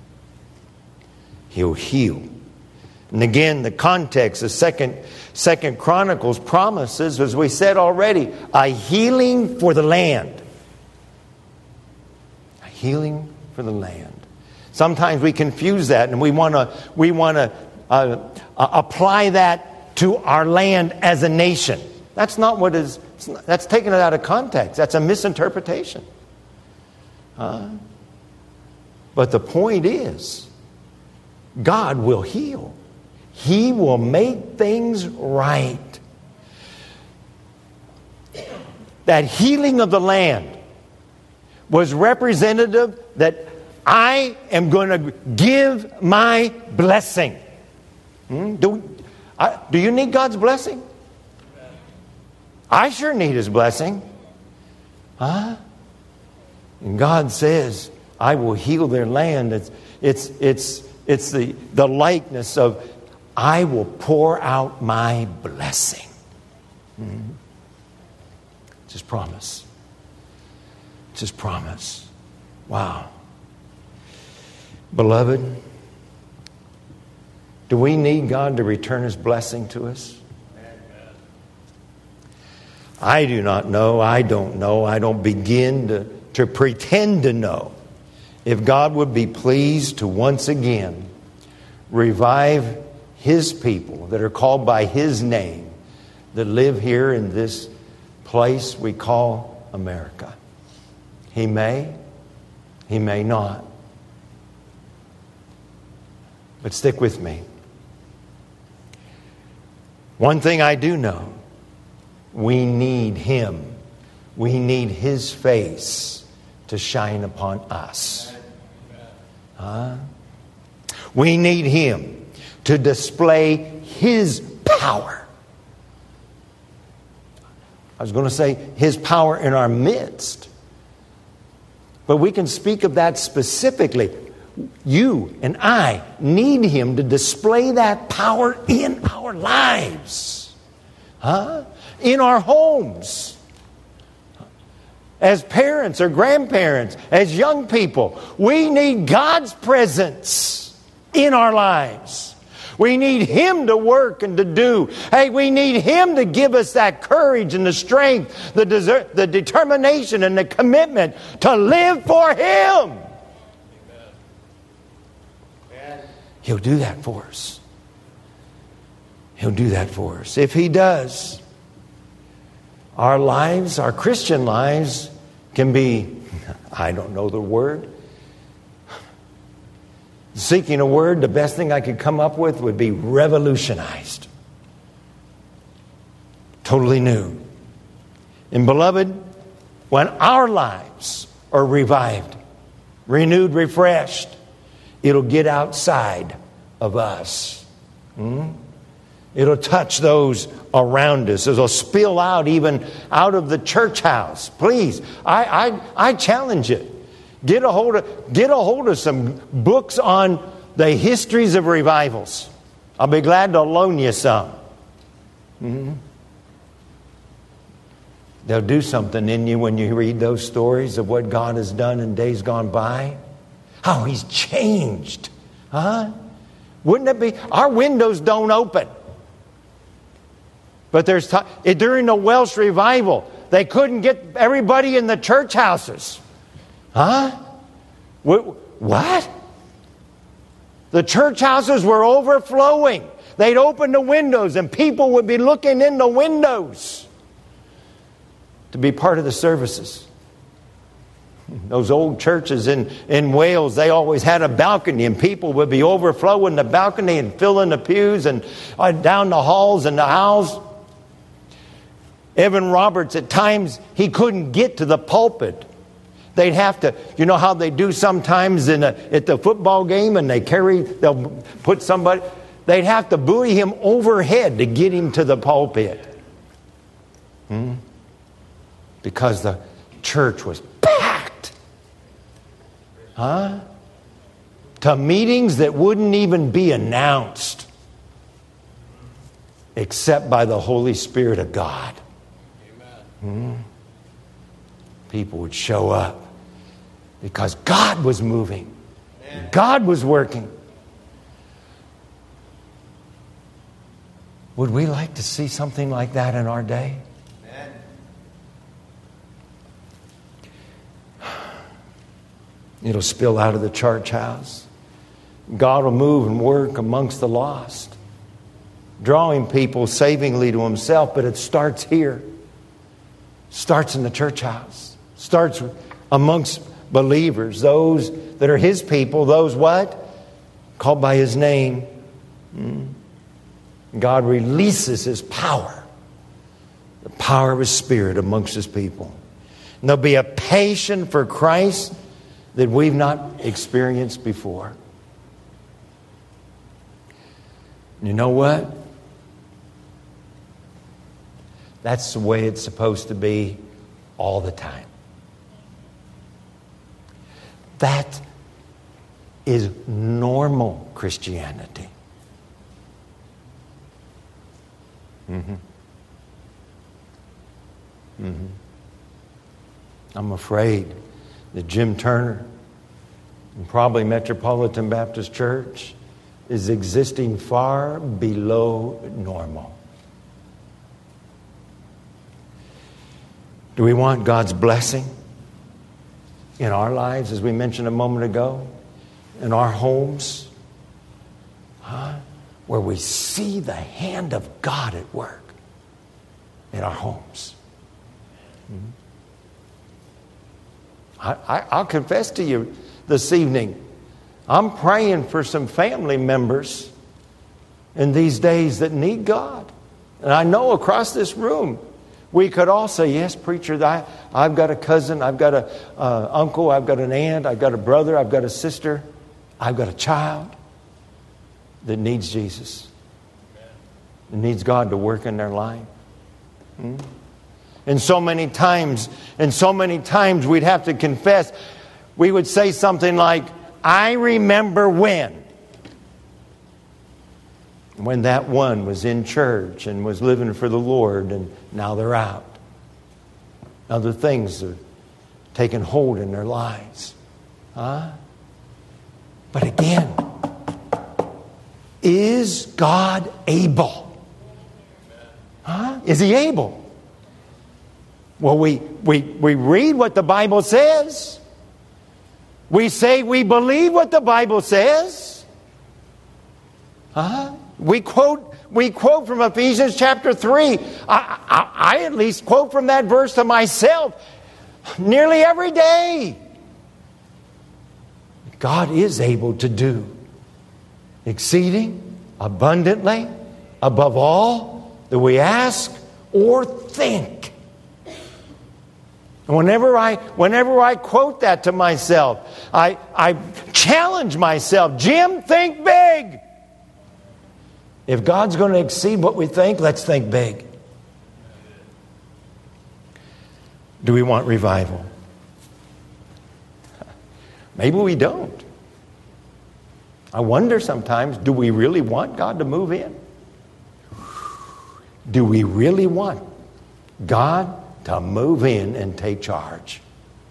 He'll heal. And again, the context of Second Chronicles promises, as we said already, a healing for the land. A healing for the land. Sometimes we confuse that, and we want to apply that to our land as a nation. That's not what is. That's taken it out of context. That's a misinterpretation. But the point is, God will heal. He will make things right. That healing of the land was representative that I am going to give my blessing. Do you need God's blessing? I sure need His blessing. And God says, I will heal their land. It's the likeness of, I will pour out my blessing. Just promise. Just promise. Wow. Beloved, do we need God to return His blessing to us? I do not know. I don't know. I don't begin to pretend to know if God would be pleased to once again revive His people that are called by His name, that live here in this place we call America. He may not. But stick with me. One thing I do know, we need Him. We need His face to shine upon us. We need Him to display His power. I was going to say His power in our midst. But we can speak of that specifically. You and I need Him to display that power in our lives. In our homes. As parents or grandparents, as young people, we need God's presence in our lives. We need Him to work and to do. Hey, we need Him to give us that courage and the strength, the determination and the commitment to live for Him. He'll do that for us. He'll do that for us. If He does, our lives, our Christian lives, can be, I don't know the word, seeking a word, the best thing I could come up with would be revolutionized. Totally new. And beloved, when our lives are revived, renewed, refreshed, it'll get outside of us. It'll touch those around us. It'll spill out even out of the church house. Please, I challenge you. Get a hold of some books on the histories of revivals. I'll be glad to loan you some. They'll do something in you when you read those stories of what God has done in days gone by. How He's changed. Wouldn't it be? Our windows don't open. But during the Welsh revival, they couldn't get everybody in the church houses. What? The church houses were overflowing. They'd open the windows and people would be looking in the windows to be part of the services. Those old churches in Wales, they always had a balcony and people would be overflowing the balcony and filling the pews and down the halls and the aisles. Evan Roberts, at times, he couldn't get to the pulpit. They'd have to, you know how they do sometimes at the football game and they'll put somebody, they'd have to buoy him overhead to get him to the pulpit. Because the church was packed. To meetings that wouldn't even be announced except by the Holy Spirit of God. People would show up because God was moving. God was working. Would we like to see something like that in our day? It'll spill out of the church house. God will move and work amongst the lost, drawing people savingly to Himself, but it starts here. Starts in the church house. Starts amongst believers, those that are His people, those what? Called by His name. God releases His power, the power of His Spirit amongst His people. And there'll be a passion for Christ that we've not experienced before. You know what? That's the way it's supposed to be all the time. That is normal Christianity. I'm afraid that Jim Turner and probably Metropolitan Baptist Church is existing far below normal. Do we want God's blessing in our lives, as we mentioned a moment ago, in our homes? Where we see the hand of God at work in our homes. I'll confess to you this evening, I'm praying for some family members in these days that need God. And I know across this room, we could all say, yes, preacher, I've got a cousin, I've got an uncle, I've got an aunt, I've got a brother, I've got a sister, I've got a child that needs Jesus. That needs God to work in their life. And so many times we'd have to confess. We would say something like, I remember when that one was in church and was living for the Lord, and now they're out. Other things are taking hold in their lives. But again, is God able? Is He able? Well, we read what the Bible says. We say we believe what the Bible says. We quote from Ephesians chapter 3. I at least quote from that verse to myself nearly every day. God is able to do exceeding abundantly above all that we ask or think. And whenever I quote that to myself, I challenge myself, Jim, think big. If God's going to exceed what we think, let's think big. Do we want revival? Maybe we don't. I wonder sometimes, do we really want God to move in? Do we really want God to move in and take charge?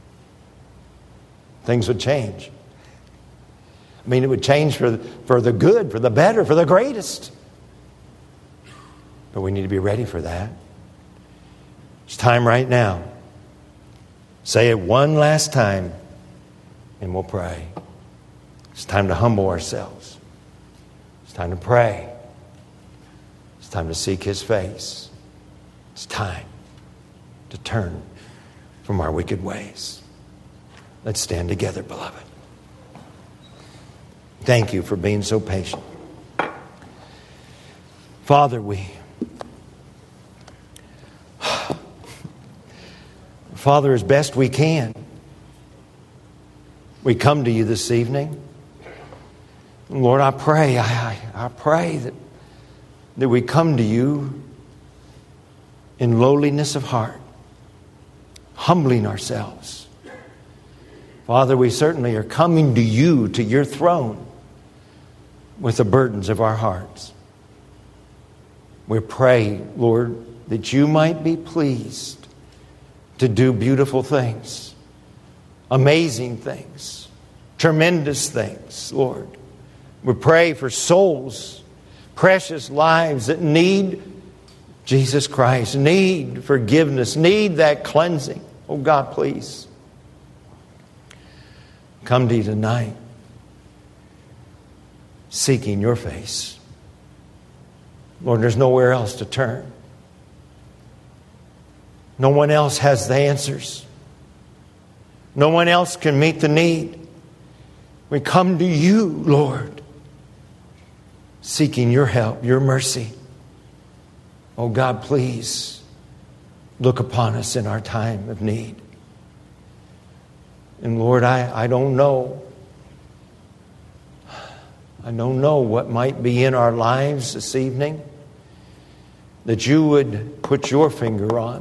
Things would change. I mean, it would change for the good, for the better, for the greatest. But we need to be ready for that. It's time right now. Say it one last time, and we'll pray. It's time to humble ourselves. It's time to pray. It's time to seek His face. It's time to turn from our wicked ways. Let's stand together, beloved. Thank you for being so patient. Father, Father, as best we can, we come to you this evening. Lord, I pray, I pray that we come to you in lowliness of heart, humbling ourselves. Father, we certainly are coming to you, to your throne, with the burdens of our hearts. We pray, Lord, that you might be pleased to do beautiful things, amazing things, tremendous things, Lord. We pray for souls, precious lives that need Jesus Christ, need forgiveness, need that cleansing. Oh God, please come to you tonight, seeking your face. Lord, there's nowhere else to turn. No one else has the answers. No one else can meet the need. We come to you, Lord, seeking your help, your mercy. Oh God, please look upon us in our time of need. And Lord, I don't know. I don't know what might be in our lives this evening that you would put your finger on.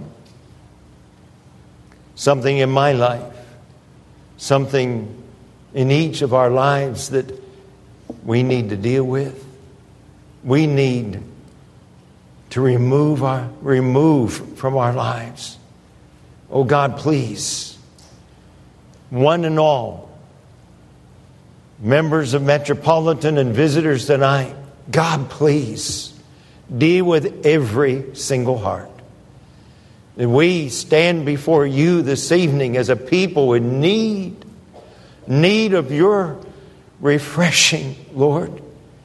Something in my life, something in each of our lives that we need to deal with. We need to remove from our lives. Oh God, please, one and all, members of Metropolitan and visitors tonight, God, please, deal with every single heart. That we stand before you this evening as a people in need of your refreshing, Lord,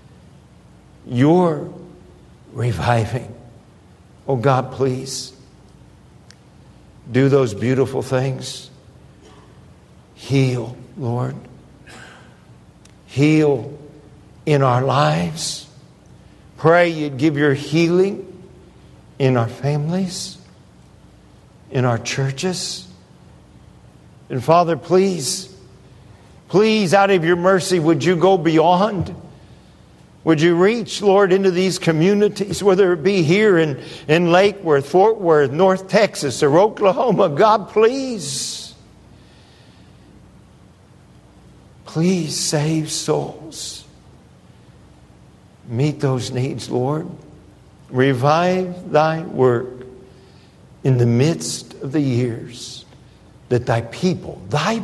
your reviving. Oh God, please do those beautiful things. Heal, Lord. Heal in our lives. Pray you'd give your healing in our families, in our churches. And Father, please, out of your mercy, would you go beyond? Would you reach, Lord, into these communities, whether it be here in Lake Worth, Fort Worth, North Texas, or Oklahoma? God, please save souls. Meet those needs, Lord. Revive thy work in the midst of the years, that thy people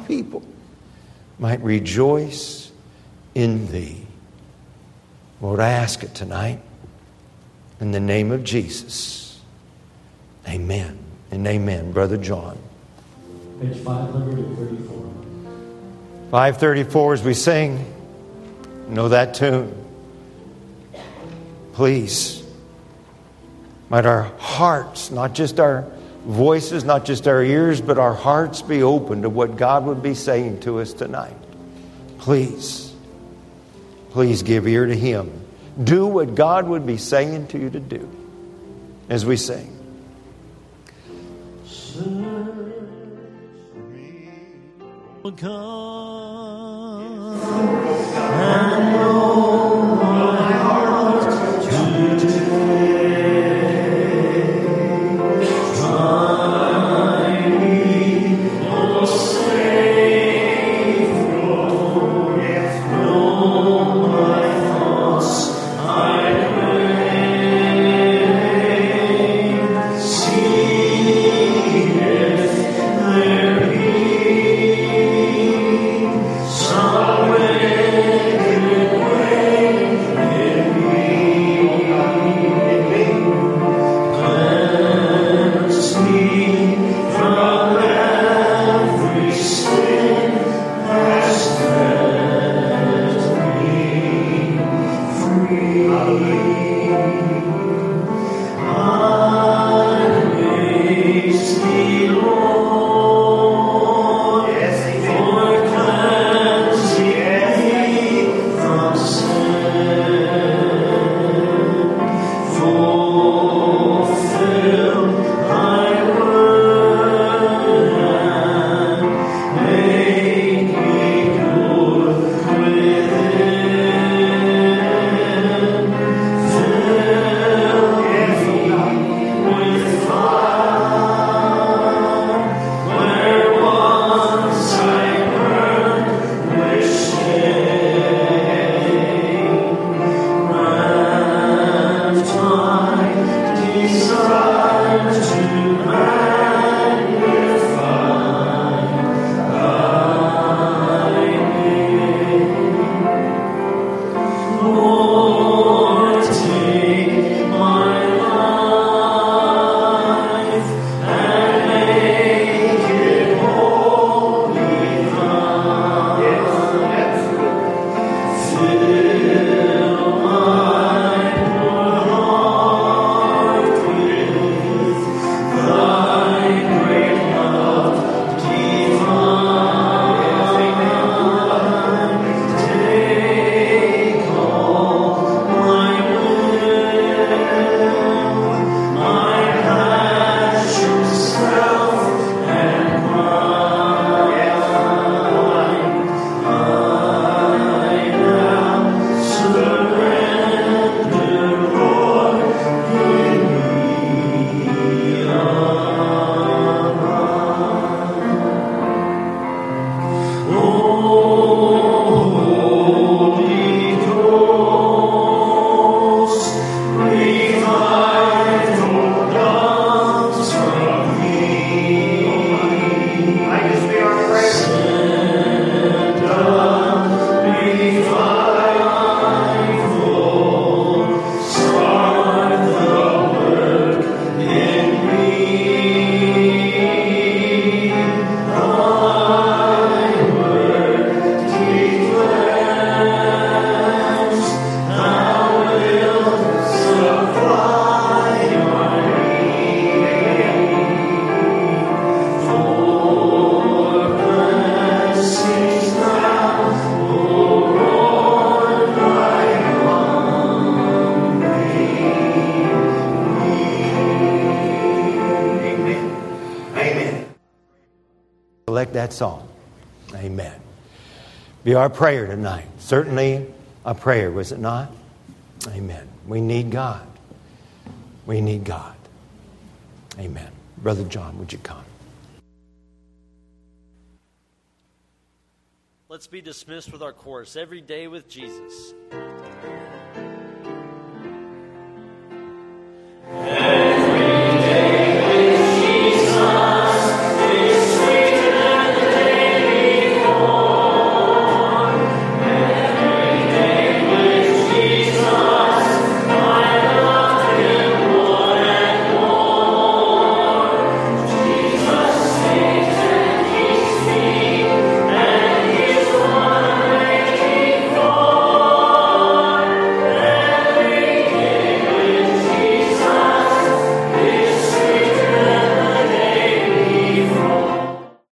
might rejoice in thee. Lord, I ask it tonight in the name of Jesus. Amen and amen. Brother John.
Page 534.
534 as we sing. Know that tune. Please, might our hearts, not just our voices, not just our ears, but our hearts be open to what God would be saying to us tonight. Please Please give ear to Him. Do what God would be saying to you to do as we sing.
Search for me, O God, and know my heart today. Try me, O Savior, know my thoughts, I pray. See if there be some wicked way in me. Cleanse me from every sin that set me free. Amaze me, Lord, for cleansing me from sin. Fulfill thy word and make me good within. Fill me with fire where once I burned with shame. Grant my desire to magnify thy name. Lord, take my life and make it wholly thine. Fill my poor heart with thy great love divine. Take all my will, my passion, self, and pride. I now surrender, Lord, in me Holy Ghost, revive all daughters from me. Send a revival, start the work in me. Thy word declares thou wilt supply my need. For blessings now, O Lord, thy
Amen. Amen. Select that song. Amen. Be our prayer tonight. Certainly a prayer, was it not? Amen. We need God. We need God. Amen. Brother John, would you come?
Let's be dismissed with our chorus, Every Day with Jesus.